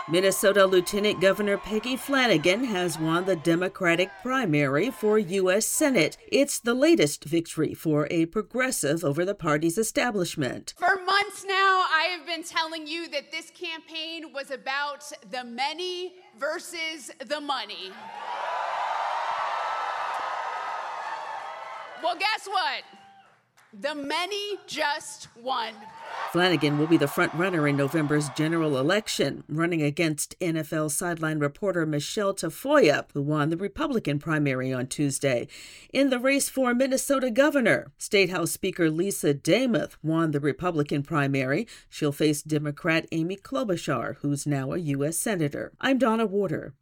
Minnesota Lieutenant Governor Peggy Flanagan has won the Democratic primary for U.S. Senate. It's the latest victory for a progressive over the party's establishment. For months now, I have been telling you that this campaign was about the many versus the money. Well, guess what? The many just won. Flanagan will be the front runner in November's general election, running against NFL sideline reporter Michelle Tafoya, who won the Republican primary on Tuesday. In the race for Minnesota governor, State House Speaker Lisa Demuth won the Republican primary. She'll face Democrat Amy Klobuchar, who's now a U.S. Senator. I'm Donna Warder.